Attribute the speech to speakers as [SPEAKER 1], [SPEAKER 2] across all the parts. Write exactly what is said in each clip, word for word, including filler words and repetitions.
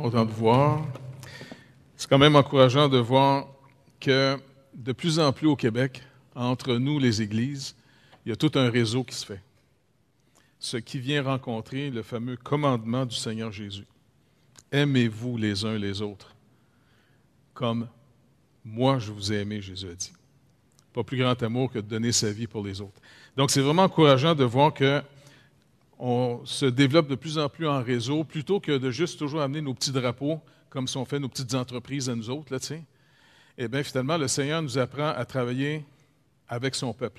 [SPEAKER 1] content de vous voir. C'est quand même encourageant de voir que de plus en plus au Québec, entre nous, les églises, il y a tout un réseau qui se fait. Ce qui vient rencontrer le fameux commandement du Seigneur Jésus. Aimez-vous les uns les autres, comme moi je vous ai aimé, Jésus a dit. Pas plus grand amour que de donner sa vie pour les autres. Donc c'est vraiment encourageant de voir que on se développe de plus en plus en réseau, plutôt que de juste toujours amener nos petits drapeaux, comme si on fait nos petites entreprises à nous autres, là, tu sais. Eh bien, finalement, le Seigneur nous apprend à travailler avec son peuple.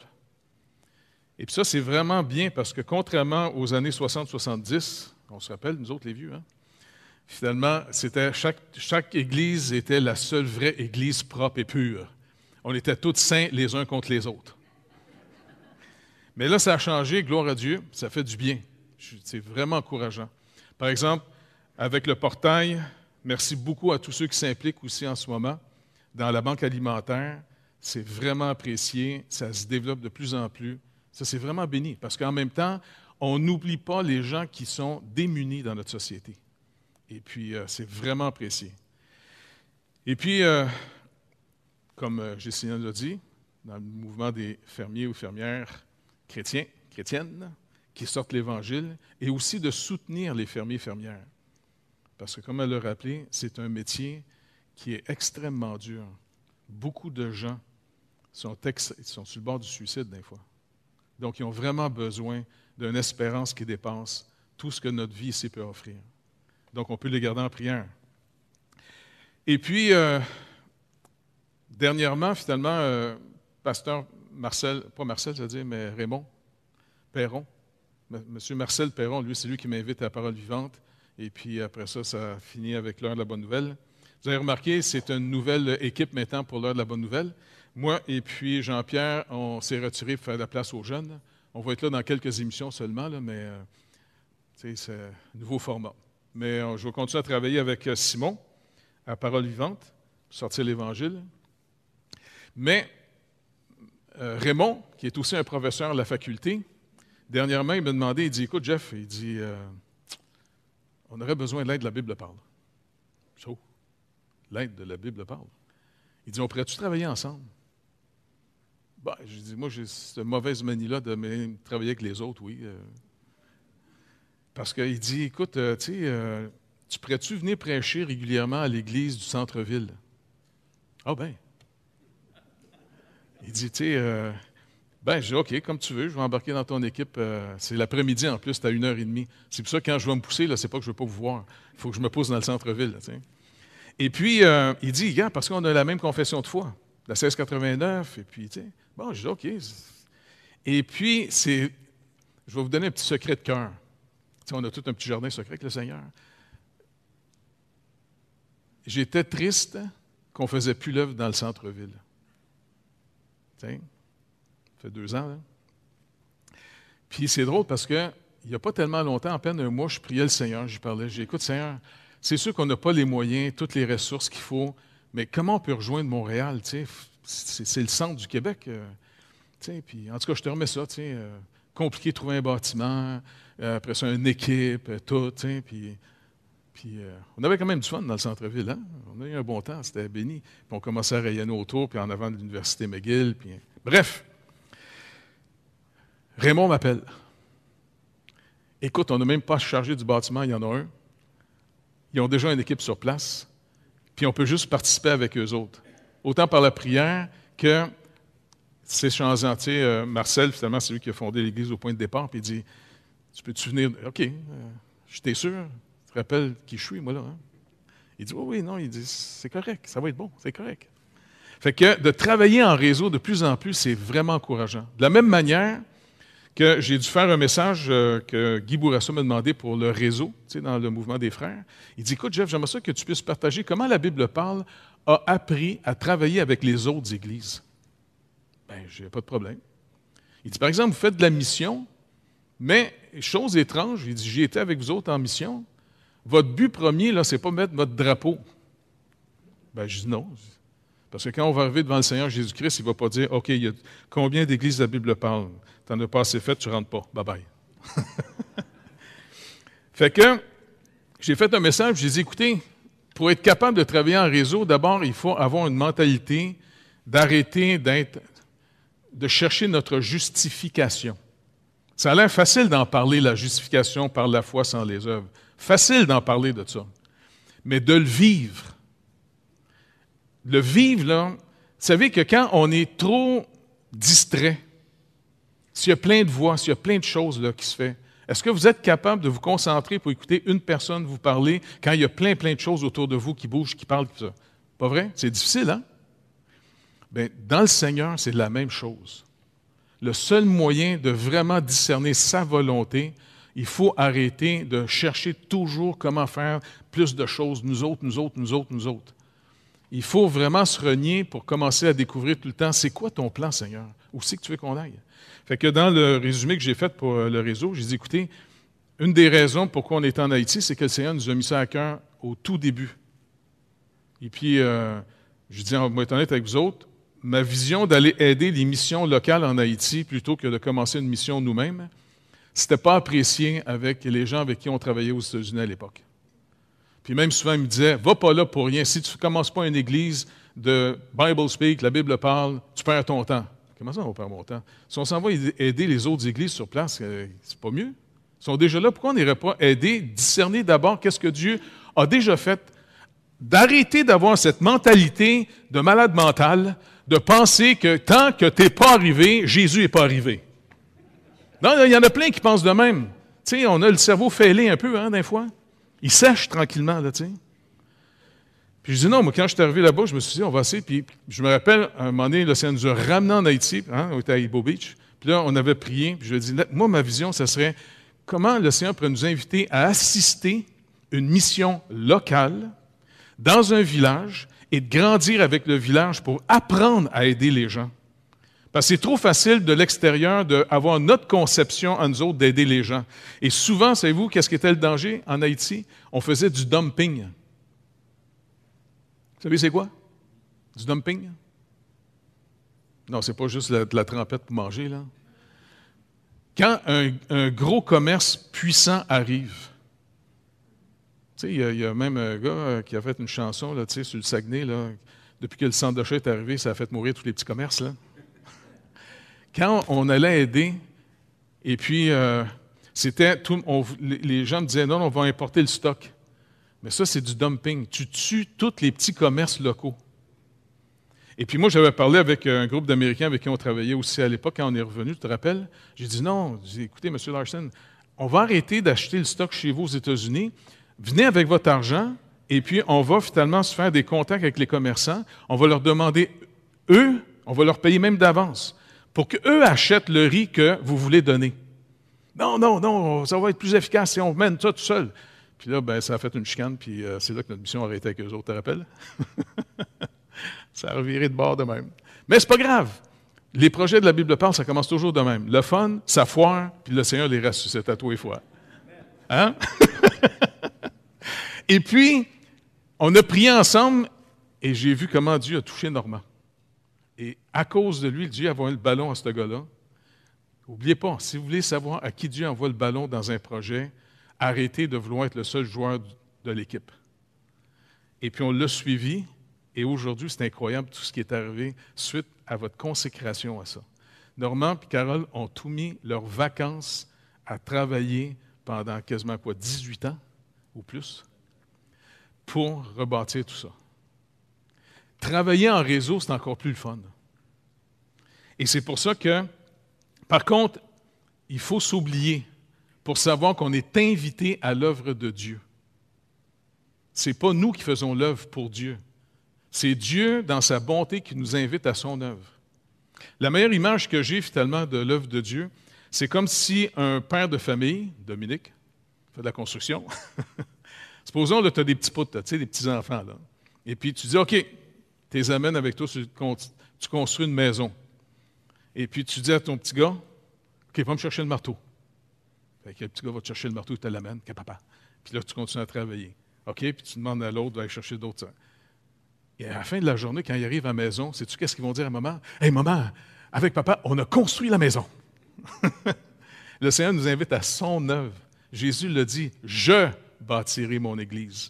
[SPEAKER 1] Et puis ça, c'est vraiment bien, parce que contrairement aux années soixante soixante-dix, on se rappelle, nous autres les vieux, hein? Finalement, c'était chaque, chaque église était la seule vraie église propre et pure. On était tous saints les uns contre les autres. Mais là, ça a changé, gloire à Dieu, ça fait du bien. C'est vraiment encourageant. Par exemple, avec le portail, merci beaucoup à tous ceux qui s'impliquent aussi en ce moment dans la banque alimentaire. C'est vraiment apprécié, ça se développe de plus en plus. Ça, c'est vraiment béni, parce qu'en même temps, on n'oublie pas les gens qui sont démunis dans notre société. Et puis, euh, c'est vraiment apprécié. Et puis, euh, comme euh, Jessia l'a dit, dans le mouvement des fermiers ou fermières chrétiens, chrétiennes, qui sortent l'Évangile, et aussi de soutenir les fermiers et fermières. Parce que, comme elle l'a rappelé, c'est un métier qui est extrêmement dur. Beaucoup de gens sont, ex- sont sur le bord du suicide des fois. Donc, ils ont vraiment besoin d'une espérance qui dépasse tout ce que notre vie ici peut offrir. Donc, on peut les garder en prière. Et puis, euh, dernièrement, finalement, euh, pasteur Marcel, pas Marcel, c'est-à-dire, mais Raymond Perron, Monsieur Marcel Perron, lui, c'est lui qui m'invite à la Parole vivante. Et puis, après ça, ça finit avec l'heure de la bonne nouvelle. Vous avez remarqué, c'est une nouvelle équipe maintenant pour l'heure de la bonne nouvelle. Moi et puis Jean-Pierre, on s'est retirés pour faire de la place aux jeunes. On va être là dans quelques émissions seulement, là, mais euh, c'est un nouveau format. Mais euh, je vais continuer à travailler avec euh, Simon, à Parole vivante, pour sortir l'Évangile. Mais euh, Raymond, qui est aussi un professeur à la faculté, dernièrement, il m'a demandé, il dit, écoute Jeff, il dit, euh, on aurait besoin de l'aide de la Bible parle. So, l'aide de la Bible parle. Il dit, on pourrait-tu travailler ensemble? Ben, je dis, moi, j'ai cette mauvaise manie-là de me travailler avec les autres, oui. Euh, parce qu'il dit, écoute, euh, tu sais, euh, tu pourrais-tu venir prêcher régulièrement à l'église du centre-ville? Ah oh, ben. Il dit, tu sais, euh, ben, je dis, OK, comme tu veux, je vais embarquer dans ton équipe. Euh, c'est l'après-midi en plus, c'est à une heure et demie. C'est pour ça que quand je vais me pousser, là, c'est pas que je ne veux pas vous voir. Il faut que je me pousse dans le centre-ville, là, tu sais. Et puis, euh, il dit, gars, parce qu'on a la même confession de foi, la seize quatre-vingt-neuf, et puis, tu sais, bon, je dis, OK. Et puis, c'est, je vais vous donner un petit secret de cœur. Tu sais, on a tout un petit jardin secret avec le Seigneur. J'étais triste qu'on ne faisait plus l'œuvre dans le centre-ville. Tu sais, ça fait deux ans, là. Puis, c'est drôle parce que il n'y a pas tellement longtemps, à peine un mois, je priais le Seigneur, je lui parlais, j'ai dit, écoute, Seigneur, c'est sûr qu'on n'a pas les moyens, toutes les ressources qu'il faut, mais comment on peut rejoindre Montréal? C'est, c'est le centre du Québec. Euh, puis, en tout cas, je te remets ça. Euh, compliqué de trouver un bâtiment, euh, après ça, une équipe, euh, tout. Puis, puis euh, on avait quand même du fun dans le centre-ville. Hein? On a eu un bon temps, c'était béni. Puis on commençait à rayonner autour, puis en avant de l'université McGill. Puis, bref, Raymond m'appelle. Écoute, on n'a même pas chargé du bâtiment, il y en a un. Ils ont déjà une équipe sur place, puis on peut juste participer avec eux autres. Autant par la prière que c'est changeant. Tu sais, euh, Marcel, finalement, c'est lui qui a fondé l'Église au point de départ, puis il dit, tu peux-tu venir? OK, euh, je t'ai sûr, tu te rappelles qui je suis, moi, là. Hein? Il dit, oui, oui, non, il dit, c'est correct, ça va être bon, c'est correct. Fait que de travailler en réseau de plus en plus, c'est vraiment encourageant. De la même manière que j'ai dû faire un message euh, que Guy Bourassa m'a demandé pour le réseau, tu sais, dans le mouvement des frères. Il dit, écoute, Jeff, j'aimerais ça que tu puisses partager comment la Bible parle a appris à travailler avec les autres églises. Bien, je n'ai pas de problème. Il dit, par exemple, vous faites de la mission, mais, chose étrange, il dit, j'y étais avec vous autres en mission. Votre but premier, là, c'est pas mettre votre drapeau. Bien, je dis non. Parce que quand on va arriver devant le Seigneur Jésus-Christ, il ne va pas dire, OK, il y a combien d'églises la Bible parle? Tu n'en as pas assez fait, tu ne rentres pas. Bye-bye. Fait que, j'ai fait un message, j'ai dit, écoutez, pour être capable de travailler en réseau, d'abord, il faut avoir une mentalité d'arrêter d'être, de chercher notre justification. Ça a l'air facile d'en parler, la justification par la foi sans les œuvres. Facile d'en parler de ça. Mais de le vivre. Le vivre, là, vous savez que quand on est trop distrait, s'il y a plein de voix, s'il y a plein de choses là, qui se font, est-ce que vous êtes capable de vous concentrer pour écouter une personne vous parler quand il y a plein, plein de choses autour de vous qui bougent, qui parlent, tout ça? Pas vrai? C'est difficile, hein? Bien, dans le Seigneur, c'est la même chose. Le seul moyen de vraiment discerner sa volonté, il faut arrêter de chercher toujours comment faire plus de choses, nous autres, nous autres, nous autres, nous autres. Il faut vraiment se renier pour commencer à découvrir tout le temps, c'est quoi ton plan, Seigneur? Où c'est que tu veux qu'on aille? Fait que dans le résumé que j'ai fait pour le réseau, j'ai dit, écoutez, une des raisons pourquoi on est en Haïti, c'est que le Seigneur nous a mis ça à cœur au tout début. Et puis, euh, je dis, on va être honnête avec vous autres, ma vision d'aller aider les missions locales en Haïti plutôt que de commencer une mission nous-mêmes, c'était pas apprécié avec les gens avec qui on travaillait aux États-Unis à l'époque. Puis même souvent, ils me disaient, va pas là pour rien. Si tu ne commences pas une église de Bible Speak, la Bible parle, tu perds ton temps. Comment ça, on perd mon temps? Si on s'en va aider les autres églises sur place, c'est pas mieux? Ils sont déjà là, pourquoi on n'irait pas aider, discerner d'abord qu'est-ce que Dieu a déjà fait, d'arrêter d'avoir cette mentalité de malade mental, de penser que tant que tu n'es pas arrivé, Jésus n'est pas arrivé. Non, il y en a plein qui pensent de même. Tu sais, on a le cerveau fêlé un peu, hein, des fois. Il sèche tranquillement, là, tu sais. Puis je dis non, moi, quand je suis arrivé là-bas, je me suis dit, on va essayer. Puis je me rappelle, à un moment donné, le Seigneur nous a ramenés en Haïti, hein, on était à Ibo Beach. Puis là, on avait prié. Puis je lui ai dit, moi, ma vision, ça serait comment le Seigneur pourrait nous inviter à assister une mission locale dans un village et de grandir avec le village pour apprendre à aider les gens. Parce que c'est trop facile de l'extérieur d'avoir notre conception à nous autres d'aider les gens. Et souvent, savez-vous, qu'est-ce qui était le danger en Haïti? On faisait du dumping. Vous savez c'est quoi? Du dumping? Non, c'est pas juste la, de la trempette pour manger, là. Quand un, un gros commerce puissant arrive, tu sais, il y, a, il y a même un gars qui a fait une chanson, là, tu sais, sur le Saguenay, là, depuis que le centre d'achat est arrivé, ça a fait mourir tous les petits commerces, là. Quand on allait aider, et puis euh, c'était tout, on, les gens me disaient non, on va importer le stock. Mais ça, c'est du dumping. Tu tues tous les petits commerces locaux. Et puis moi, j'avais parlé avec un groupe d'Américains avec qui on travaillait aussi à l'époque, quand on est revenu, tu te rappelles? J'ai dit non, j'ai dit, écoutez, M. Larson, on va arrêter d'acheter le stock chez vous aux États-Unis. Venez avec votre argent, et puis on va finalement se faire des contacts avec les commerçants. On va leur demander, eux, on va leur payer même d'avance, pour qu'eux achètent le riz que vous voulez donner. Non, non, non, ça va être plus efficace si on mène ça tout seul. Puis là, ben, ça a fait une chicane, puis euh, c'est là que notre mission a arrêté avec eux autres, tu te rappelles? Ça a reviré de bord de même. Mais c'est pas grave. Les projets de la Bible parle, ça commence toujours de même. Le fun, ça foire, puis le Seigneur les ressuscite à tous les fois. Hein? Et puis, on a prié ensemble, et j'ai vu comment Dieu a touché Normand. Et à cause de lui, Dieu a envoyé le ballon à ce gars-là. N'oubliez pas, si vous voulez savoir à qui Dieu envoie le ballon dans un projet, arrêtez de vouloir être le seul joueur de l'équipe. Et puis on l'a suivi, et aujourd'hui, c'est incroyable tout ce qui est arrivé suite à votre consécration à ça. Normand et Carole ont tout mis leurs vacances à travailler pendant quasiment quoi, dix-huit ans ou plus, pour rebâtir tout ça. Travailler en réseau, c'est encore plus le fun. Et c'est pour ça que, par contre, il faut s'oublier pour savoir qu'on est invité à l'œuvre de Dieu. Ce n'est pas nous qui faisons l'œuvre pour Dieu. C'est Dieu, dans sa bonté, qui nous invite à son œuvre. La meilleure image que j'ai finalement de l'œuvre de Dieu, c'est comme si un père de famille, Dominique, fait de la construction. Supposons que tu as des petits poutres, tu sais, des petits-enfants, là. Et puis tu dis, OK, tu les amènes avec toi, tu construis une maison. Et puis tu dis à ton petit gars, OK, va me chercher le marteau. Fait que le petit gars va te chercher le marteau, il te l'amène, que papa. Puis là, tu continues à travailler. OK, puis tu demandes à l'autre d'aller chercher d'autres. Et à la fin de la journée, quand il arrive à la maison, sais-tu qu'est-ce qu'ils vont dire à maman? Hey, maman, avec papa, on a construit la maison. Le Seigneur nous invite à son œuvre. Jésus l'a dit, je bâtirai mon Église.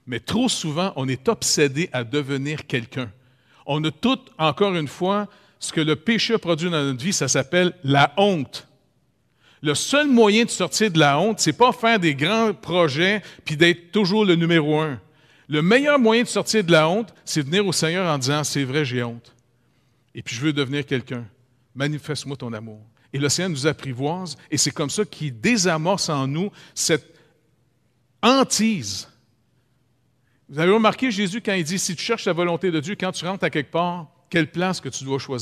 [SPEAKER 1] Mais trop souvent, on est obsédé à devenir quelqu'un. On a tout, encore une fois, ce que le péché a produit dans notre vie, ça s'appelle la honte. Le seul moyen de sortir de la honte, c'est pas faire des grands projets puis d'être toujours le numéro un. Le meilleur moyen de sortir de la honte, c'est de venir au Seigneur en disant « C'est vrai, j'ai honte. Et puis je veux devenir quelqu'un. Manifeste-moi ton amour. » Et le Seigneur nous apprivoise et c'est comme ça qu'il désamorce en nous cette hantise. Vous avez remarqué Jésus quand il dit « Si tu cherches la volonté de Dieu, quand tu rentres à quelque part, quelle place que tu dois choisir? »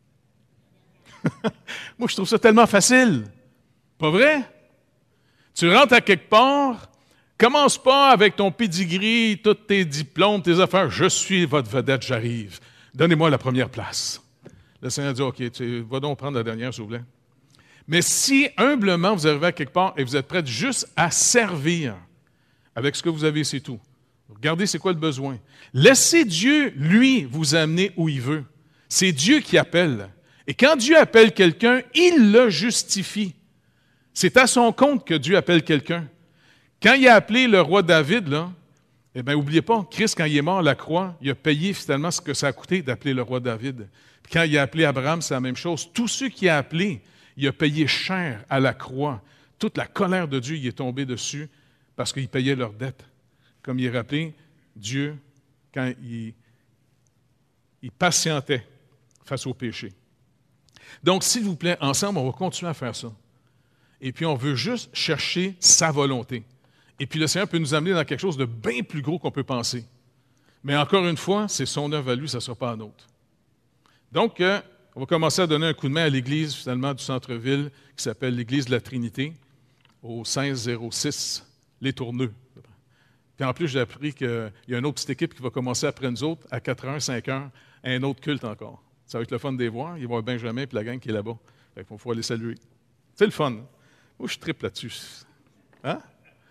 [SPEAKER 1] Moi, je trouve ça tellement facile. Pas vrai? Tu rentres à quelque part, commence pas avec ton pedigree, tous tes diplômes, tes affaires. Je suis votre vedette, j'arrive. Donnez-moi la première place. Le Seigneur dit, OK, tu vas donc prendre la dernière, s'il vous plaît. Mais si humblement vous arrivez à quelque part et vous êtes prêts juste à servir avec ce que vous avez, c'est tout. Regardez c'est quoi le besoin. Laissez Dieu, lui, vous amener où il veut. C'est Dieu qui appelle. Et quand Dieu appelle quelqu'un, il le justifie. C'est à son compte que Dieu appelle quelqu'un. Quand il a appelé le roi David, là, eh bien, n'oubliez pas, Christ, quand il est mort à la croix, il a payé finalement ce que ça a coûté d'appeler le roi David. Puis quand il a appelé Abraham, c'est la même chose. Tous ceux qui a appelé, il a payé cher à la croix. Toute la colère de Dieu, il est tombé dessus parce qu'il payait leurs dettes. Comme il est rappelé, Dieu, quand il, il patientait face au péché. Donc, s'il vous plaît, ensemble, on va continuer à faire ça. Et puis, on veut juste chercher sa volonté. Et puis, le Seigneur peut nous amener dans quelque chose de bien plus gros qu'on peut penser. Mais encore une fois, c'est son œuvre à lui, ça ne sera pas à nôtre. Donc, euh, on va commencer à donner un coup de main à l'église, finalement, du centre-ville, qui s'appelle l'Église de la Trinité, au cinq zéro six Les Tourneux. Puis en plus, j'ai appris qu'il y a une autre petite équipe qui va commencer après nous autres, à quatre heures, cinq heures, un autre culte encore. Ça va être le fun de les voir. Il va y avoir Benjamin et la gang qui est là-bas. Il faut pouvoir les saluer. C'est le fun. Moi, je triple là-dessus. Hein?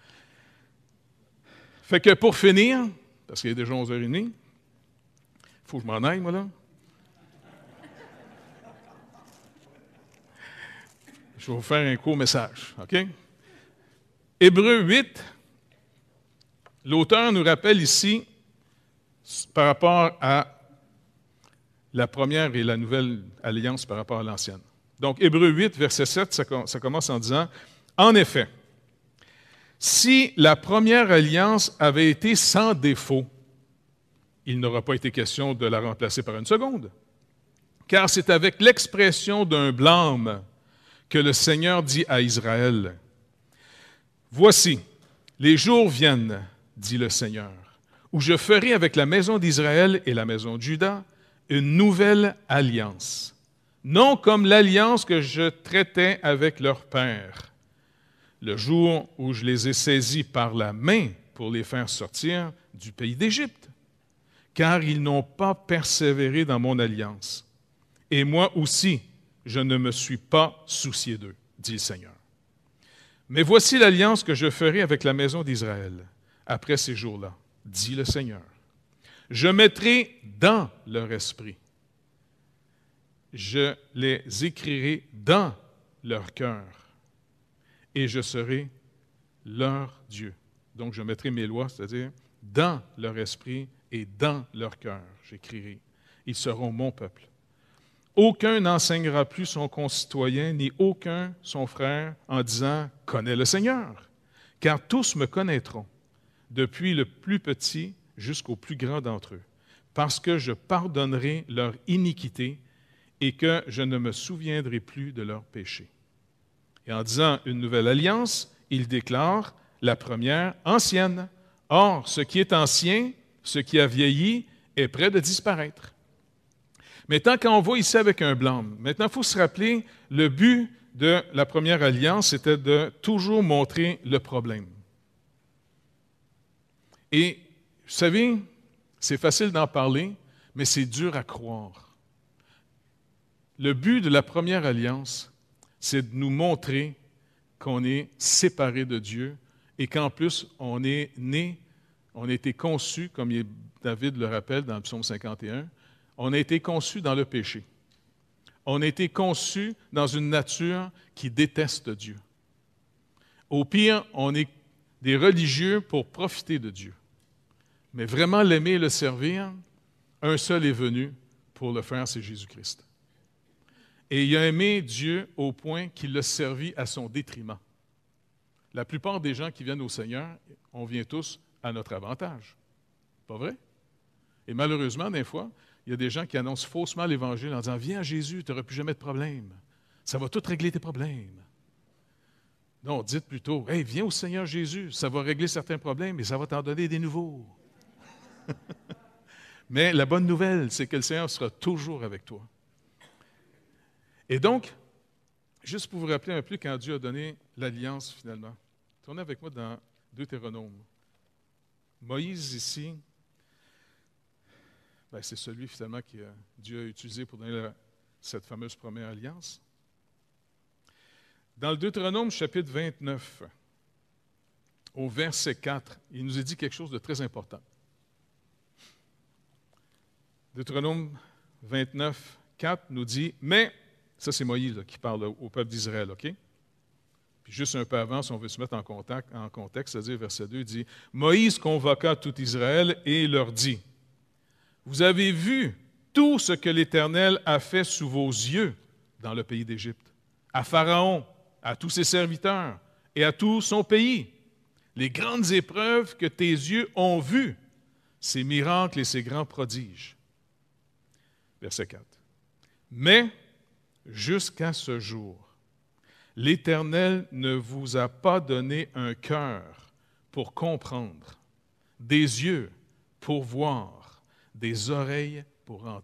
[SPEAKER 1] Fait que pour finir, parce qu'il est déjà onze heures trente, il faut que je m'en aille, moi, là. Je vais vous faire un court message, OK? Hébreux huit, l'auteur nous rappelle ici, par rapport à la première et la nouvelle alliance par rapport à l'ancienne. Donc, Hébreux huit, verset sept, ça, ça commence en disant « En effet, si la première alliance avait été sans défaut, il n'aura pas été question de la remplacer par une seconde. Car c'est avec l'expression d'un blâme que le Seigneur dit à Israël, « Voici, les jours viennent, dit le Seigneur, où je ferai avec la maison d'Israël et la maison de Juda une nouvelle alliance. » Non comme l'alliance que je traitais avec leur père, le jour où je les ai saisis par la main pour les faire sortir du pays d'Égypte, car ils n'ont pas persévéré dans mon alliance. Et moi aussi, je ne me suis pas soucié d'eux, dit le Seigneur. Mais voici l'alliance que je ferai avec la maison d'Israël après ces jours-là, dit le Seigneur. Je mettrai dans leur esprit. Je les écrirai dans leur cœur et je serai leur Dieu. Donc, je mettrai mes lois, c'est-à-dire dans leur esprit et dans leur cœur, j'écrirai. Ils seront mon peuple. Aucun n'enseignera plus son concitoyen, ni aucun son frère, en disant « Connais le Seigneur », car tous me connaîtront, depuis le plus petit jusqu'au plus grand d'entre eux, parce que je pardonnerai leur iniquité et que je ne me souviendrai plus de leurs péchés. Et en disant une nouvelle alliance, il déclare la première ancienne. Or, ce qui est ancien, ce qui a vieilli, est près de disparaître. Maintenant, quand on voit ici avec un blâme, maintenant, il faut se rappeler, le but de la première alliance, c'était de toujours montrer le problème. Et, vous savez, c'est facile d'en parler, mais c'est dur à croire. Le but de la première alliance, c'est de nous montrer qu'on est séparé de Dieu et qu'en plus, on est né, on a été conçu, comme David le rappelle dans le psaume cinquante et un, on a été conçu dans le péché. On a été conçu dans une nature qui déteste Dieu. Au pire, on est des religieux pour profiter de Dieu. mais vraiment l'aimer et le servir, un seul est venu pour le faire, c'est Jésus-Christ. Et il a aimé Dieu au point qu'il l'a servi à son détriment. La plupart des gens qui viennent au Seigneur, on vient tous à notre avantage. Pas vrai? Et malheureusement, des fois, il y a des gens qui annoncent faussement l'Évangile en disant « Viens à Jésus, tu n'auras plus jamais de problème. Ça va tout régler tes problèmes. » Non, dites plutôt « Hey, viens au Seigneur Jésus, ça va régler certains problèmes et ça va t'en donner des nouveaux. » Mais la bonne nouvelle, c'est que le Seigneur sera toujours avec toi. Et donc, juste pour vous rappeler un peu quand Dieu a donné l'alliance finalement, tournez avec moi dans Deutéronome. Moïse ici, ben, c'est celui finalement que Dieu a utilisé pour donner la, cette fameuse première alliance. Dans le Deutéronome chapitre vingt-neuf, au verset quatre, il nous est dit quelque chose de très important. Deutéronome vingt-neuf, quatre nous dit « Mais » ça, c'est Moïse là, qui parle au peuple d'Israël, OK? Puis juste un peu avant, si on veut se mettre en, contact, en contexte, c'est-à-dire verset deux, il dit « Moïse convoqua tout Israël et leur dit, « Vous avez vu tout ce que l'Éternel a fait sous vos yeux dans le pays d'Égypte, à Pharaon, à tous ses serviteurs et à tout son pays, les grandes épreuves que tes yeux ont vues, ces miracles et ces grands prodiges. » Verset quatre. « Mais jusqu'à ce jour, l'Éternel ne vous a pas donné un cœur pour comprendre, des yeux pour voir, des oreilles pour entendre. »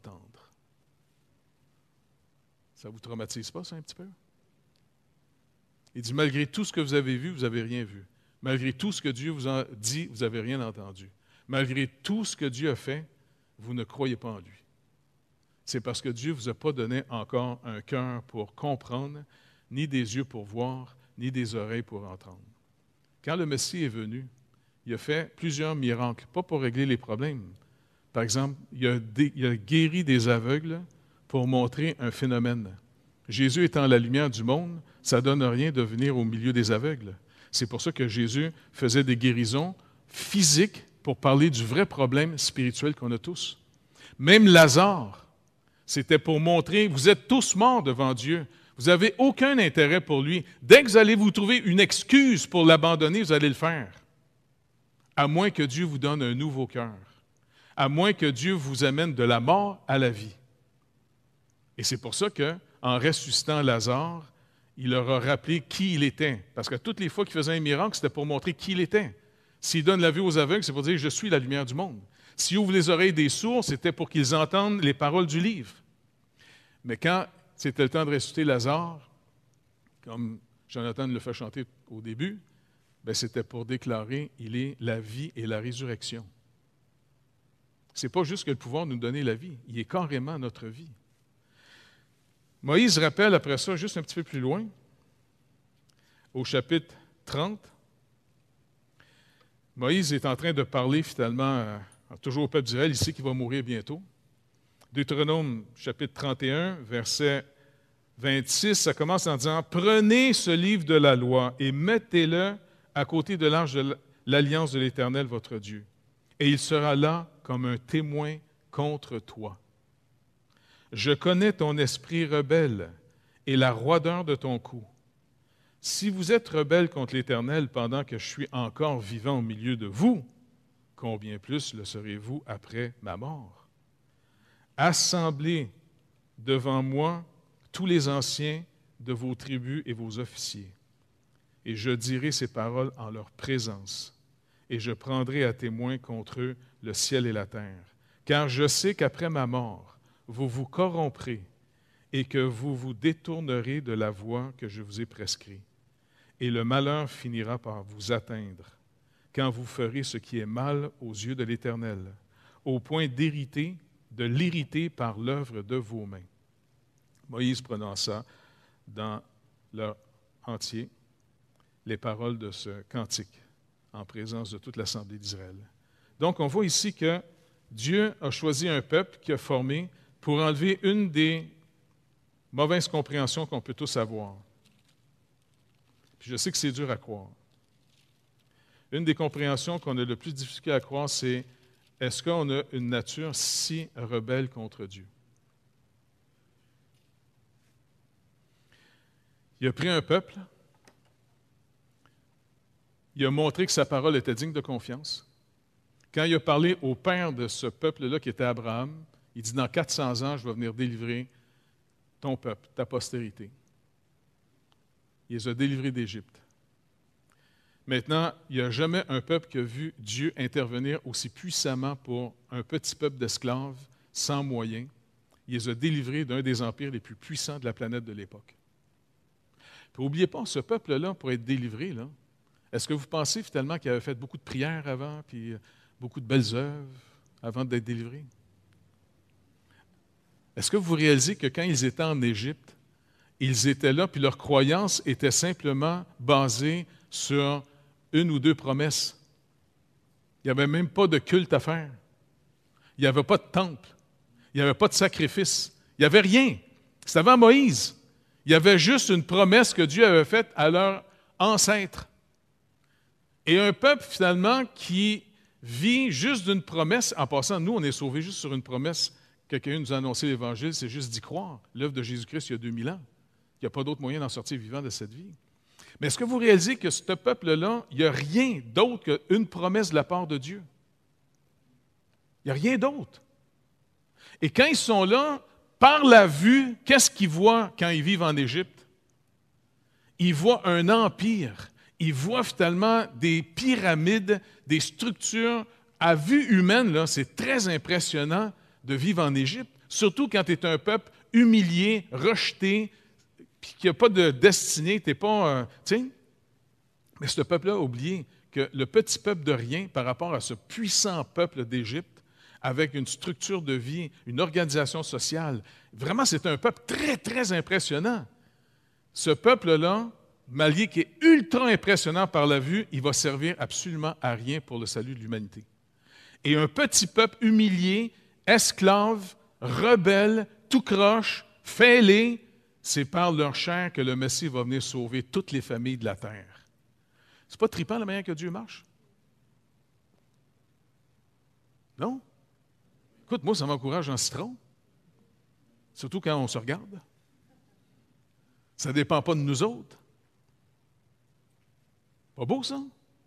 [SPEAKER 1] Ça ne vous traumatise pas, ça, un petit peu? Il dit, malgré tout ce que vous avez vu, vous n'avez rien vu. Malgré tout ce que Dieu vous a dit, vous n'avez rien entendu. Malgré tout ce que Dieu a fait, vous ne croyez pas en lui. C'est parce que Dieu ne vous a pas donné encore un cœur pour comprendre, ni des yeux pour voir, ni des oreilles pour entendre. Quand le Messie est venu, il a fait plusieurs miracles, pas pour régler les problèmes. Par exemple, il a, dé, il a guéri des aveugles pour montrer un phénomène. Jésus étant la lumière du monde, ça ne donne rien de venir au milieu des aveugles. C'est pour ça que Jésus faisait des guérisons physiques pour parler du vrai problème spirituel qu'on a tous. Même Lazare, c'était pour montrer, vous êtes tous morts devant Dieu. Vous n'avez aucun intérêt pour lui. Dès que vous allez vous trouver une excuse pour l'abandonner, vous allez le faire. À moins que Dieu vous donne un nouveau cœur. À moins que Dieu vous amène de la mort à la vie. Et c'est pour ça qu'en ressuscitant Lazare, il leur a rappelé qui il était. Parce que toutes les fois qu'il faisait un miracle, c'était pour montrer qui il était. S'il donne la vue aux aveugles, c'est pour dire « Je suis la lumière du monde ». S'il ouvre les oreilles des sourds, c'était pour qu'ils entendent les paroles du livre. Mais quand c'était le temps de ressusciter Lazare, comme Jonathan le fait chanter au début, bien, c'était pour déclarer « Il est la vie et la résurrection ». Ce n'est pas juste que le pouvoir nous donner la vie, il est carrément notre vie. Moïse rappelle après ça, juste un petit peu plus loin, au chapitre trente, Moïse est en train de parler finalement, euh, toujours au peuple d'Israël, ici qui va mourir bientôt. Deutéronome chapitre trente et un, verset vingt-six, ça commence en disant « Prenez ce livre de la loi et mettez-le à côté de l'arche de l'alliance de l'Éternel, votre Dieu, et il sera là comme un témoin contre toi. Je connais ton esprit rebelle et la roideur de ton cou. Si vous êtes rebelle contre l'Éternel pendant que je suis encore vivant au milieu de vous, combien plus le serez-vous après ma mort? Assemblez devant moi tous les anciens de vos tribus et vos officiers, et je dirai ces paroles en leur présence, et je prendrai à témoin contre eux le ciel et la terre, car je sais qu'après ma mort, vous vous corromprez et que vous vous détournerez de la voie que je vous ai prescrite. Et le malheur finira par vous atteindre quand vous ferez ce qui est mal aux yeux de l'Éternel, au point d'hériter, de l'hériter par l'œuvre de vos mains. » Moïse prononça dans leur entier les paroles de ce cantique en présence de toute l'Assemblée d'Israël. Donc, on voit ici que Dieu a choisi un peuple qui a formé pour enlever une des mauvaises compréhensions qu'on peut tous avoir. Puis je sais que c'est dur à croire. Une des compréhensions qu'on a le plus difficile à croire, c'est est-ce qu'on a une nature si rebelle contre Dieu? Il a pris un peuple, il a montré que sa parole était digne de confiance. Quand il a parlé au père de ce peuple-là, qui était Abraham, il dit, dans quatre cents ans, je vais venir délivrer ton peuple, ta postérité. Il les a délivrés d'Égypte. Maintenant, il n'y a jamais un peuple qui a vu Dieu intervenir aussi puissamment pour un petit peuple d'esclaves, sans moyens. Il les a délivrés d'un des empires les plus puissants de la planète de l'époque. Puis n'oubliez pas, ce peuple-là, pour être délivré, là, est-ce que vous pensez finalement qu'il avait fait beaucoup de prières avant, puis beaucoup de belles œuvres avant d'être délivré? Est-ce que vous réalisez que quand ils étaient en Égypte, ils étaient là, puis leur croyance était simplement basée sur une ou deux promesses? Il n'y avait même pas de culte à faire. Il n'y avait pas de temple. Il n'y avait pas de sacrifice. Il n'y avait rien. C'était avant Moïse. Il y avait juste une promesse que Dieu avait faite à leurs ancêtres. Et un peuple, finalement, qui vit juste d'une promesse, en passant, nous, on est sauvés juste sur une promesse. Quelqu'un nous a annoncé l'Évangile, c'est juste d'y croire. L'œuvre de Jésus-Christ, il y a deux mille ans. Il n'y a pas d'autre moyen d'en sortir vivant de cette vie. Mais est-ce que vous réalisez que ce peuple-là, il n'y a rien d'autre qu'une promesse de la part de Dieu? Il n'y a rien d'autre. Et quand ils sont là, par la vue, qu'est-ce qu'ils voient quand ils vivent en Égypte? Ils voient un empire. Ils voient finalement des pyramides, des structures. À vue humaine, là, c'est très impressionnant de vivre en Égypte, surtout quand tu es un peuple humilié, rejeté, puis qu'il n'y a pas de destinée, tu n'es pas... Euh, tu sais, mais ce peuple-là a oublié que le petit peuple de rien, par rapport à ce puissant peuple d'Égypte, avec une structure de vie, une organisation sociale, vraiment, c'est un peuple très, très impressionnant. Ce peuple-là, malgré qu'il est ultra impressionnant par la vue, il va servir absolument à rien pour le salut de l'humanité. Et un petit peuple humilié, esclave, rebelle, tout croche, fêlé, c'est par leur chair que le Messie va venir sauver toutes les familles de la terre. C'est pas trippant la manière que Dieu marche? Non? Écoute, moi, ça m'encourage en citron. Surtout quand on se regarde. Ça ne dépend pas de nous autres. Pas beau, ça?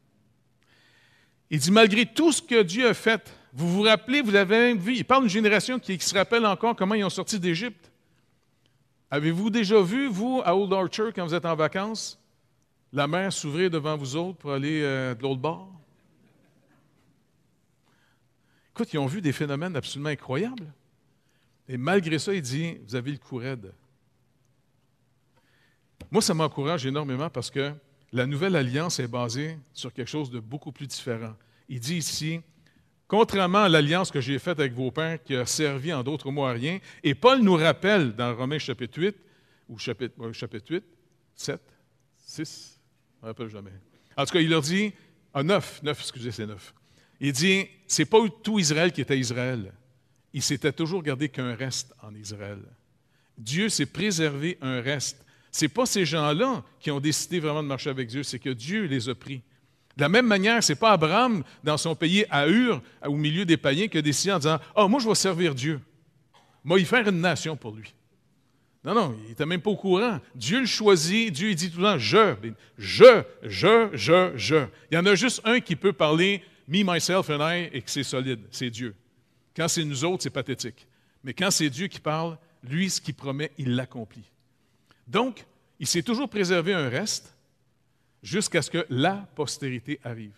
[SPEAKER 1] Il dit, malgré tout ce que Dieu a fait, vous vous rappelez, vous l'avez même vu, il parle d'une génération qui, qui se rappelle encore comment ils ont sorti d'Égypte. Avez-vous déjà vu, vous, à Old Archer, quand vous êtes en vacances, la mer s'ouvrir devant vous autres pour aller euh, de l'autre bord? Écoute, ils ont vu des phénomènes absolument incroyables. Et malgré ça, il dit, vous avez le cou raide. Moi, ça m'encourage énormément parce que la nouvelle alliance est basée sur quelque chose de beaucoup plus différent. Il dit ici, contrairement à l'alliance que j'ai faite avec vos pères, qui a servi en d'autres mots à rien, et Paul nous rappelle dans Romains chapitre huit, ou chapitre, euh, chapitre huit, sept, six, je ne me rappelle jamais. En tout cas, il leur dit, ah, neuf, neuf, excusez, c'est neuf. Il dit, c'est pas tout Israël qui était Israël. Il s'était toujours gardé qu'un reste en Israël. Dieu s'est préservé un reste. Ce n'est pas ces gens-là qui ont décidé vraiment de marcher avec Dieu, c'est que Dieu les a pris. De la même manière, ce n'est pas Abraham, dans son pays à Ur, au milieu des païens, qui a décidé en disant « Ah, oh, moi, je vais servir Dieu. Moi, il va faire une nation pour lui. » Non, non, il n'était même pas au courant. Dieu le choisit, Dieu il dit tout le temps « Je, je, je, je, je ». Il y en a juste un qui peut parler « Me, myself and I » et que c'est solide, c'est Dieu. Quand c'est nous autres, c'est pathétique. Mais quand c'est Dieu qui parle, lui, ce qu'il promet, il l'accomplit. Donc, il s'est toujours préservé un reste jusqu'à ce que la postérité arrive.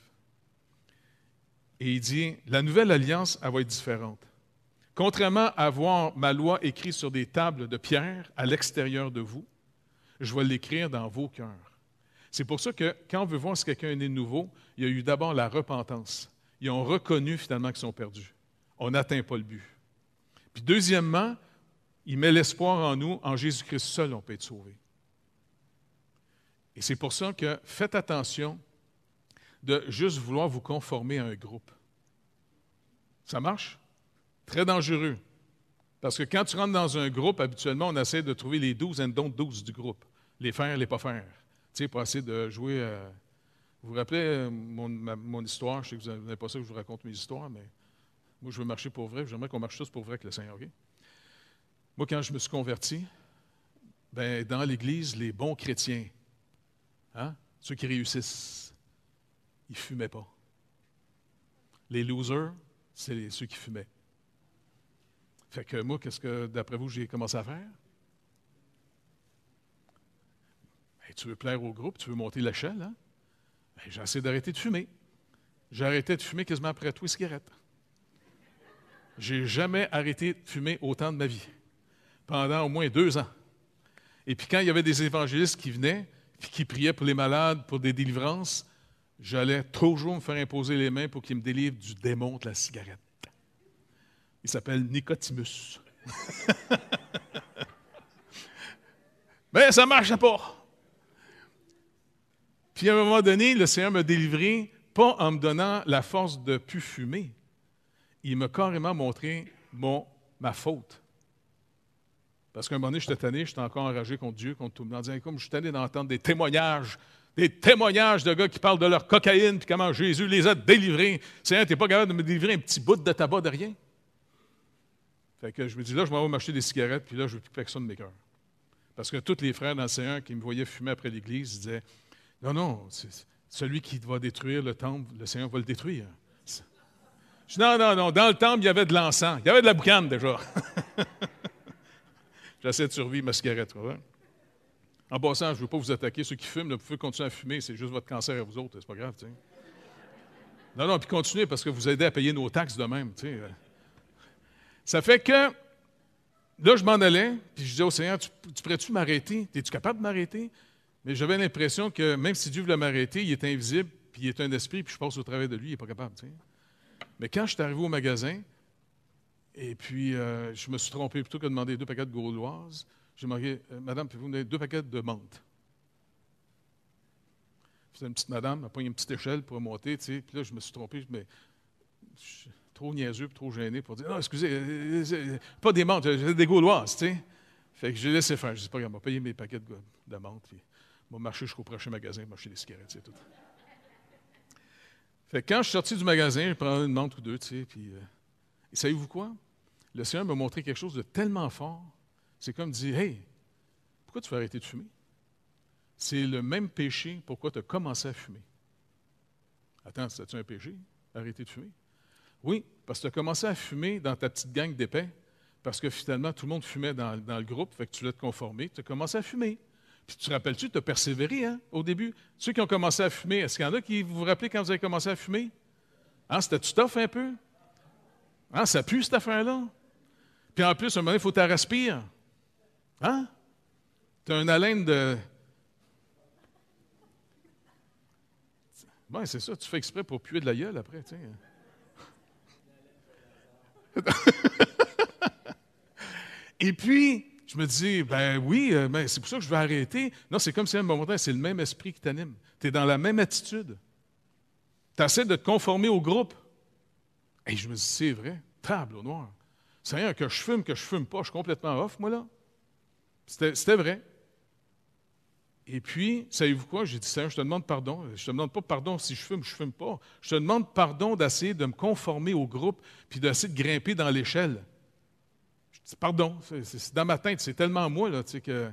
[SPEAKER 1] Et il dit, la nouvelle alliance, elle va être différente. Contrairement à voir ma loi écrite sur des tables de pierre à l'extérieur de vous, je vais l'écrire dans vos cœurs. C'est pour ça que quand on veut voir si quelqu'un est né de nouveau, il y a eu d'abord la repentance. Ils ont reconnu finalement qu'ils sont perdus. On n'atteint pas le but. Puis deuxièmement, il met l'espoir en nous, en Jésus-Christ seul, on peut être sauvé. Et c'est pour ça que faites attention de juste vouloir vous conformer à un groupe. Ça marche? Très dangereux. Parce que quand tu rentres dans un groupe, habituellement, on essaie de trouver les douze and don't douze du groupe. Les faire, les pas faire. Tu sais, pour essayer de jouer... Euh, vous vous rappelez mon, ma, mon histoire? Je sais que vous n'avez pas ça que je vous raconte mes histoires, mais Moi, je veux marcher pour vrai. J'aimerais qu'on marche tous pour vrai avec le Seigneur. Okay? Moi, quand je me suis converti, ben, dans l'Église, les bons chrétiens, hein, ceux qui réussissent, ils ne fumaient pas. Les losers, c'est les, ceux qui fumaient. Fait que moi, qu'est-ce que, d'après vous, j'ai commencé à faire? Ben, tu veux plaire au groupe, tu veux monter l'échelle, hein? Ben, j'ai essayé d'arrêter de fumer. J'ai arrêté de fumer quasiment après tous les cigarettes. J'ai jamais arrêté de fumer autant de ma vie, pendant au moins deux ans. Et puis quand il y avait des évangélistes qui venaient, puis qui priaient pour les malades, pour des délivrances, j'allais toujours me faire imposer les mains pour qu'ils me délivrent du démon de la cigarette. Il s'appelle Nicotimus. Mais ça ne marchait pas. Puis à un moment donné, le Seigneur m'a délivré, pas en me donnant la force de ne plus fumer. Il m'a carrément montré mon, ma faute. Parce qu'à un moment donné, j'étais tanné, j'étais encore enragé contre Dieu, contre tout le monde. En disant, comme je suis tanné d'entendre des témoignages, des témoignages de gars qui parlent de leur cocaïne, puis comment Jésus les a délivrés. Seigneur, tu n'es pas capable de me délivrer un petit bout de tabac de rien. Fait que je me dis, là, je m'en vais m'acheter des cigarettes, puis là, je ne veux plus que personne de mes cœurs. Parce que tous les frères dans le Seigneur qui me voyaient fumer après l'Église, ils disaient, non, non, c'est celui qui va détruire le temple, le Seigneur va le détruire. Je dis, non, non, non, dans le temple, il y avait de l'encens, il y avait de la boucane déjà. J'essaie de survivre ma cigarette. Ouais. En passant, je ne veux pas vous attaquer. Ceux qui fument, là, vous pouvez continuer à fumer, c'est juste votre cancer à vous autres, c'est pas grave. T'sais. Non, non, puis continuez parce que vous aidez à payer nos taxes de même. T'sais. Ça fait que, là, je m'en allais, puis je disais au Seigneur, tu, tu pourrais-tu m'arrêter? Es-tu capable de m'arrêter? Mais j'avais l'impression que même si Dieu voulait m'arrêter, il est invisible, puis il est un esprit, puis je passe au travers de lui, il n'est pas capable. T'sais. Mais quand je suis arrivé au magasin, et puis euh, je me suis trompé, plutôt que de demander deux paquets de gauloises, j'ai demandé, euh, Madame, pouvez-vous me donner deux paquets de menthe? C'était une petite madame, elle a pris une petite échelle pour monter, tu sais, puis là, je me suis trompé, mais je suis trop niaiseux, trop gêné pour dire, non, excusez, euh, euh, pas des menthes, j'ai des gauloises, tu sais. Fait que j'ai laissé faire, je dis pas grave, on va payer mes paquets de, de menthe, puis on va marcher jusqu'au prochain magasin, m'acheter des cigarettes, c'est tout. Fait que quand je suis sorti du magasin, je prends une menthe ou deux, tu sais, puis, euh, et savez-vous quoi? Le Seigneur m'a montré quelque chose de tellement fort, c'est comme dire, hey, pourquoi tu veux arrêter de fumer? C'est le même péché, pourquoi tu as commencé à fumer. Attends, c'est-tu un péché, arrêter de fumer? Oui, parce que tu as commencé à fumer dans ta petite gang d'épais, parce que finalement, tout le monde fumait dans, dans le groupe, fait que tu voulais te conformer, tu as commencé à fumer. Puis tu te rappelles-tu, tu as persévéré hein, au début. Ceux qui ont commencé à fumer, est-ce qu'il y en a qui vous vous rappelez quand vous avez commencé à fumer? Hein, c'était-tu tough un peu? Hein, ça pue cette affaire-là? Puis en plus, à un moment donné, il faut que tu respires. Hein? Tu as une haleine de... Oui, c'est ça, tu fais exprès pour puer de la gueule après, tu sais. Et puis, je me dis, ben oui, ben, c'est pour ça que je vais arrêter. Non, c'est comme si à un moment donné, c'est le même esprit qui t'anime. Tu es dans la même attitude. Tu essaies de te conformer au groupe. Et je me dis, c'est vrai, table au noir. Seigneur, que je fume, que je fume pas, je suis complètement off, moi, là. C'était, c'était vrai. Et puis, savez-vous quoi? J'ai dit, Seigneur, je te demande pardon. Je te demande pas pardon si je fume, je fume pas. Je te demande pardon d'essayer de me conformer au groupe puis d'essayer de grimper dans l'échelle. Je dis, pardon, c'est, c'est dans ma tête, c'est tellement moi, là, tu sais, que...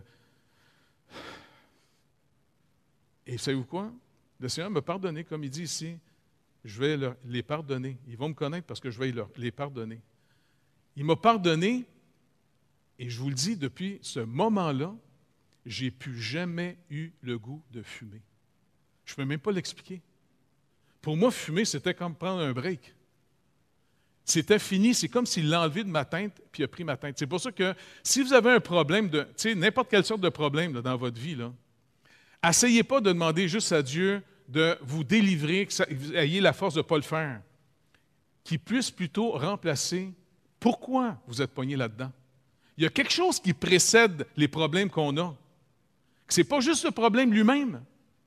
[SPEAKER 1] Et savez-vous quoi? Le Seigneur m'a pardonné, comme il dit ici. Je vais leur, les pardonner. Ils vont me connaître parce que je vais leur, les pardonner. Il m'a pardonné, et je vous le dis, depuis ce moment-là, j'ai plus jamais eu le goût de fumer. Je ne peux même pas l'expliquer. Pour moi, fumer, c'était comme prendre un break. C'était fini, c'est comme s'il l'a enlevé de ma tête, puis il a pris ma tête. C'est pour ça que si vous avez un problème, de, tu sais, n'importe quelle sorte de problème là, dans votre vie, là, essayez pas de demander juste à Dieu de vous délivrer, que, ça, que vous ayez la force de ne pas le faire, qu'il puisse plutôt remplacer pourquoi vous êtes pogné là-dedans. Il y a quelque chose qui précède les problèmes qu'on a. Ce n'est pas juste le problème lui-même.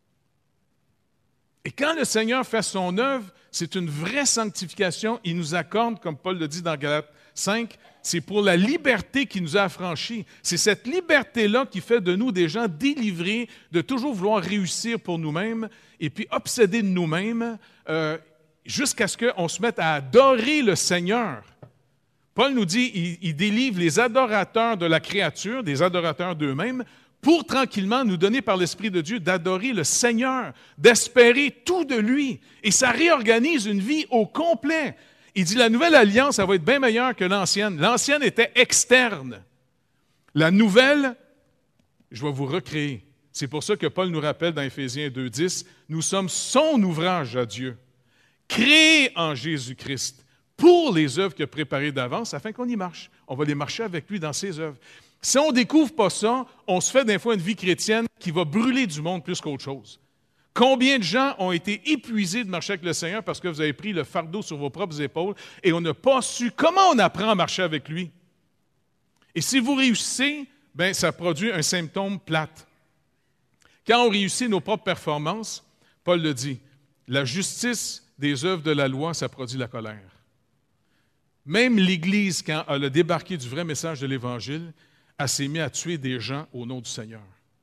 [SPEAKER 1] Et quand le Seigneur fait son œuvre, c'est une vraie sanctification. Il nous accorde, comme Paul le dit dans Galates cinq, c'est pour la liberté qu'il nous a affranchis. C'est cette liberté-là qui fait de nous des gens délivrés, de toujours vouloir réussir pour nous-mêmes, et puis obsédés de nous-mêmes. Euh, jusqu'à ce qu'on se mette à adorer le Seigneur. Paul nous dit, il, il délivre les adorateurs de la créature, des adorateurs d'eux-mêmes, pour tranquillement nous donner par l'Esprit de Dieu d'adorer le Seigneur, d'espérer tout de lui. Et ça réorganise une vie au complet. Il dit, la nouvelle alliance, ça va être bien meilleure que l'ancienne. L'ancienne était externe. La nouvelle, je vais vous recréer. C'est pour ça que Paul nous rappelle dans Éphésiens deux dix, nous sommes son ouvrage à Dieu, créé en Jésus-Christ, pour les œuvres qu'il a préparées d'avance, afin qu'on y marche. On va les marcher avec lui dans ses œuvres. Si on ne découvre pas ça, on se fait des fois une vie chrétienne qui va brûler du monde plus qu'autre chose. Combien de gens ont été épuisés de marcher avec le Seigneur parce que vous avez pris le fardeau sur vos propres épaules et on n'a pas su comment on apprend à marcher avec lui. Et si vous réussissez, bien, ça produit un symptôme plate. Quand on réussit nos propres performances, Paul le dit, la justice des œuvres de la loi, ça produit la colère. Même l'Église, quand elle a débarqué du vrai message de l'Évangile, elle s'est mise à tuer des gens au nom du Seigneur.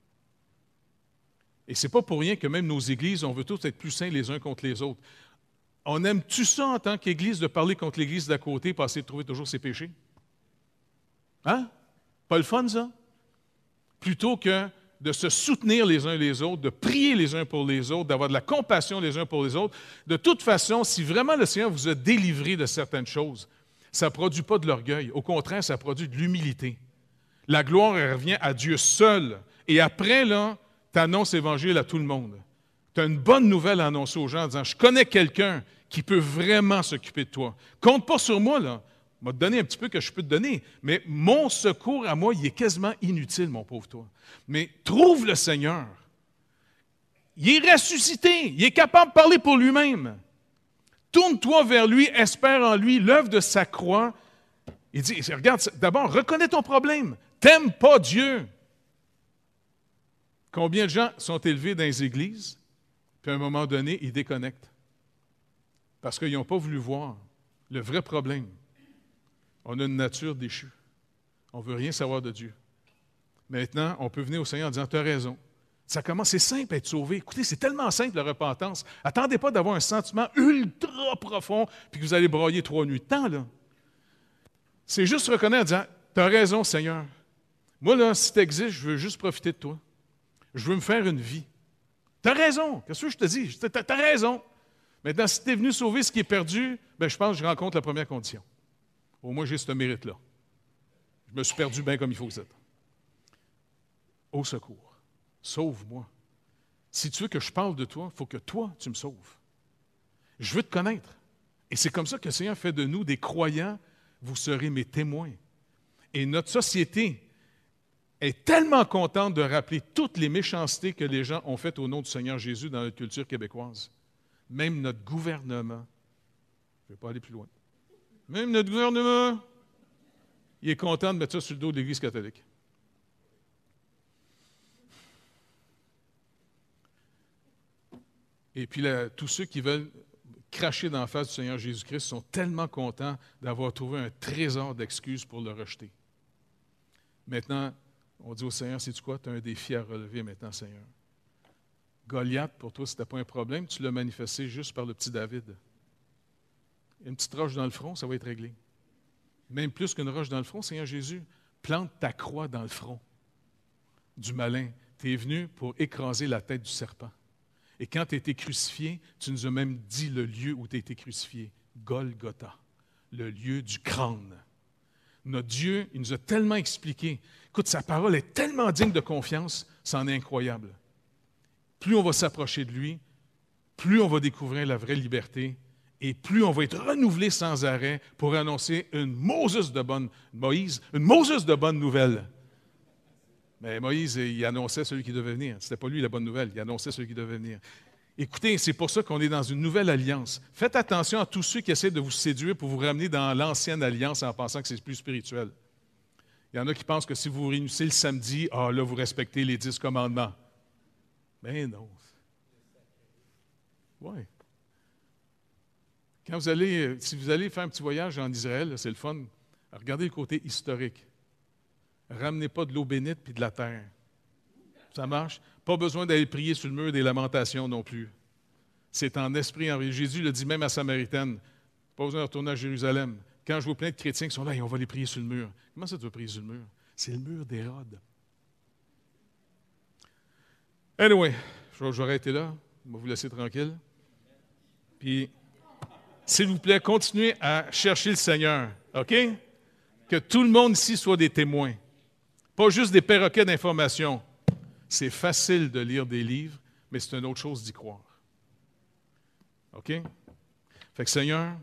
[SPEAKER 1] Et ce n'est pas pour rien que même nos églises, on veut tous être plus saints les uns contre les autres. On aime-tu ça en tant qu'Église, de parler contre l'Église d'à côté et essayer de trouver toujours ses péchés? Hein? Pas le fun, ça? Plutôt que de se soutenir les uns les autres, de prier les uns pour les autres, d'avoir de la compassion les uns pour les autres. De toute façon, si vraiment le Seigneur vous a délivré de certaines choses, ça ne produit pas de l'orgueil. Au contraire, ça produit de l'humilité. La gloire, elle revient à Dieu seul. Et après, là, tu annonces l'Évangile à tout le monde. Tu as une bonne nouvelle à annoncer aux gens en disant, je connais quelqu'un qui peut vraiment s'occuper de toi. Compte pas sur moi, là. Je vais te donner un petit peu que je peux te donner, mais mon secours à moi, il est quasiment inutile, mon pauvre toi. Mais trouve le Seigneur. Il est ressuscité. Il est capable de parler pour lui-même. Tourne-toi vers lui, espère en lui, l'œuvre de sa croix. Il dit, regarde, d'abord, reconnais ton problème. T'aimes pas Dieu. Combien de gens sont élevés dans les églises, puis à un moment donné, ils déconnectent. Parce qu'ils n'ont pas voulu voir le vrai problème. On a une nature déchue. On ne veut rien savoir de Dieu. Maintenant, on peut venir au Seigneur en disant, tu as raison. Ça commence, c'est simple être sauvé. Écoutez, c'est tellement simple la repentance. Attendez pas d'avoir un sentiment ultra profond puis que vous allez broyer trois nuits de temps, là. C'est juste reconnaître en disant, tu as raison, Seigneur. Moi, là, si tu existes, je veux juste profiter de toi. Je veux me faire une vie. Tu as raison. Qu'est-ce que je te dis? Tu as raison. Maintenant, si tu es venu sauver ce qui est perdu, bien, je pense que je rencontre la première condition. Au moins, j'ai ce mérite-là. Je me suis perdu bien comme il faut que c'est. Au secours. Sauve-moi. Si tu veux que je parle de toi, il faut que toi, tu me sauves. Je veux te connaître. Et c'est comme ça que le Seigneur fait de nous des croyants. Vous serez mes témoins. Et notre société est tellement contente de rappeler toutes les méchancetés que les gens ont faites au nom du Seigneur Jésus dans notre culture québécoise. Même notre gouvernement. Je ne vais pas aller plus loin. Même notre gouvernement, il est content de mettre ça sur le dos de l'Église catholique. Et puis, là, tous ceux qui veulent cracher dans la face du Seigneur Jésus-Christ sont tellement contents d'avoir trouvé un trésor d'excuses pour le rejeter. Maintenant, on dit au Seigneur, sais-tu quoi? Tu as un défi à relever maintenant, Seigneur. Goliath, pour toi, ce n'était pas un problème. Tu l'as manifesté juste par le petit David. Une petite roche dans le front, ça va être réglé. Même plus qu'une roche dans le front, Seigneur Jésus, plante ta croix dans le front du malin. Tu es venu pour écraser la tête du serpent. Et quand tu as été crucifié, tu nous as même dit le lieu où tu as été crucifié, Golgotha, le lieu du crâne. Notre Dieu, il nous a tellement expliqué. Écoute, sa parole est tellement digne de confiance, c'en est incroyable. Plus on va s'approcher de lui, plus on va découvrir la vraie liberté et plus on va être renouvelé sans arrêt pour annoncer une Moses de bonne, Moïse, une Moses de bonne nouvelle. Mais Moïse, il annonçait celui qui devait venir. Ce n'était pas lui la bonne nouvelle, il annonçait celui qui devait venir. Écoutez, c'est pour ça qu'on est dans une nouvelle alliance. Faites attention à tous ceux qui essaient de vous séduire pour vous ramener dans l'ancienne alliance en pensant que c'est plus spirituel. Il y en a qui pensent que si vous vous réunissez le samedi, ah là, vous respectez les dix commandements. Mais non. Oui. Quand vous allez, si vous allez faire un petit voyage en Israël, c'est le fun. Regardez le côté historique. Ramenez pas de l'eau bénite puis de la terre. Ça marche? Pas besoin d'aller prier sur le mur des lamentations non plus. C'est en esprit et en vérité. Jésus le dit même à Samaritaine. Pas besoin de retourner à Jérusalem. Quand je vois plein de chrétiens qui sont là, et on va les prier sur le mur. Comment ça, tu vas prier sur le mur? C'est le mur d'Hérode. Anyway, je vais arrêter là. Je vais vous laisser tranquille. Puis, s'il vous plaît, continuez à chercher le Seigneur. OK? Que tout le monde ici soit des témoins. Pas juste des perroquets d'information. C'est facile de lire des livres, mais c'est une autre chose d'y croire. OK? Fait que Seigneur,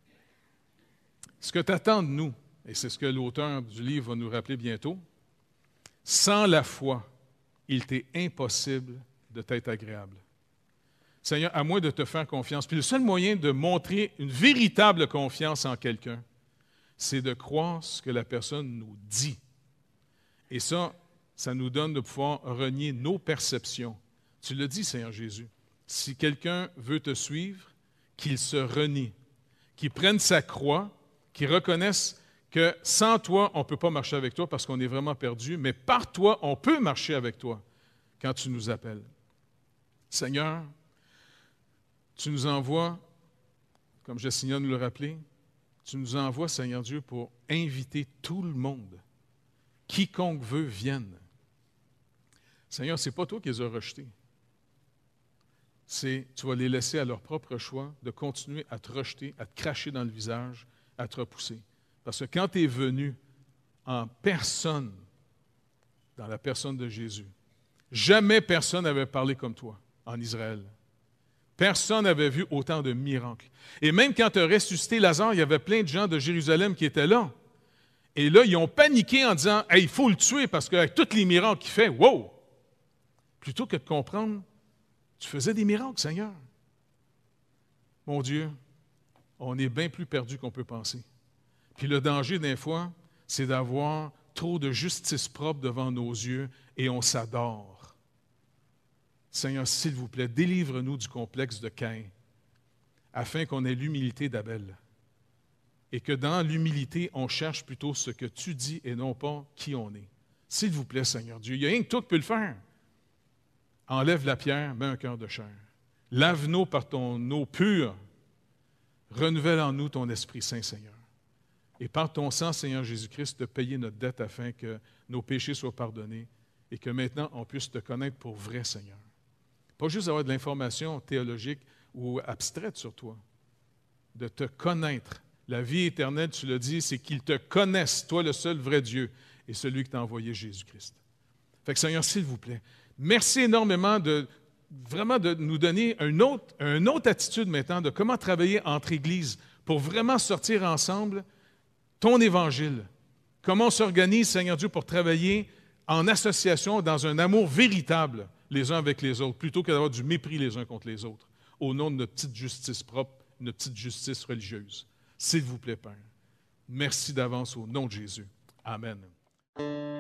[SPEAKER 1] ce que tu attends de nous, et c'est ce que l'auteur du livre va nous rappeler bientôt, sans la foi, il t'est impossible de t'être agréable. Seigneur, à moins de te faire confiance, puis le seul moyen de montrer une véritable confiance en quelqu'un, c'est de croire ce que la personne nous dit. Et ça, ça nous donne de pouvoir renier nos perceptions. Tu le dis, Seigneur Jésus. Si quelqu'un veut te suivre, qu'il se renie, qu'il prenne sa croix, qu'il reconnaisse que sans toi, on ne peut pas marcher avec toi parce qu'on est vraiment perdu, mais par toi, on peut marcher avec toi quand tu nous appelles. Seigneur, tu nous envoies, comme Jessica nous le rappelait, tu nous envoies, Seigneur Dieu, pour inviter tout le monde. Quiconque veut, vienne. Seigneur, ce n'est pas toi qui les as rejetés. C'est, tu vas les laisser à leur propre choix de continuer à te rejeter, à te cracher dans le visage, à te repousser. Parce que quand tu es venu en personne, dans la personne de Jésus, jamais personne n'avait parlé comme toi en Israël. Personne n'avait vu autant de miracles. Et même quand tu as ressuscité Lazare, il y avait plein de gens de Jérusalem qui étaient là. Et là, ils ont paniqué en disant « Hey, il faut le tuer parce qu'avec tous les miracles qu'il fait, wow! » Plutôt que de comprendre, tu faisais des miracles, Seigneur. Mon Dieu, on est bien plus perdu qu'on peut penser. Puis le danger, des fois, c'est d'avoir trop de justice propre devant nos yeux et on s'adore. Seigneur, s'il vous plaît, délivre-nous du complexe de Caïn, afin qu'on ait l'humilité d'Abel. Et que dans l'humilité, on cherche plutôt ce que tu dis et non pas qui on est. S'il vous plaît, Seigneur Dieu, il n'y a rien que toi qui peux le faire. Enlève la pierre, mets un cœur de chair. Lave-nous par ton eau pure. Renouvelle en nous ton Esprit Saint, Seigneur. Et par ton sang, Seigneur Jésus-Christ, de payer notre dette afin que nos péchés soient pardonnés et que maintenant on puisse te connaître pour vrai, Seigneur. Pas juste avoir de l'information théologique ou abstraite sur toi, de te connaître. La vie éternelle, tu l'as dit, c'est qu'ils te connaissent, toi le seul vrai Dieu et celui qui t'a envoyé Jésus-Christ. Fait que Seigneur, s'il vous plaît, merci énormément de vraiment de nous donner une autre, une autre attitude maintenant de comment travailler entre églises pour vraiment sortir ensemble ton évangile. Comment on s'organise, Seigneur Dieu, pour travailler en association dans un amour véritable les uns avec les autres, plutôt que d'avoir du mépris les uns contre les autres, au nom de notre petite justice propre, notre petite justice religieuse. S'il vous plaît, Père. Merci d'avance au nom de Jésus. Amen.